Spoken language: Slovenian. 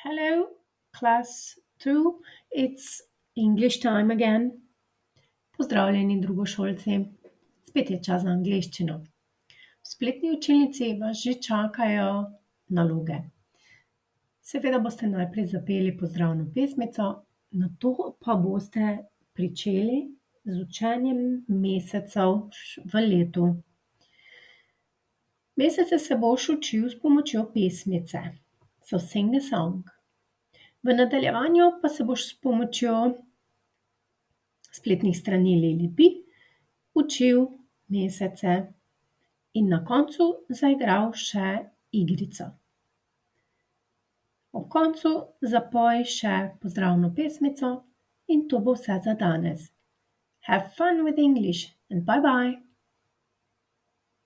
Hello, class 2. It's English time again. Pozdravljeni, drugošolci. Spet je čas za angleščino. V spletni učilnici vas že čakajo naloge. Seveda boste najprej zapeli pozdravno pesmico, nato pa boste pričeli z učenjem mesecev v letu. Mesece se boš učil s pomočjo pesmice. So sing the song. V nadaljevanju pa se boš s pomočjo spletnih strani Lilipi učil mesece in na koncu zaigral še igrico. Ob koncu zapoj še pozdravno pesmico in to bo vse za danes. Have fun with English and bye bye!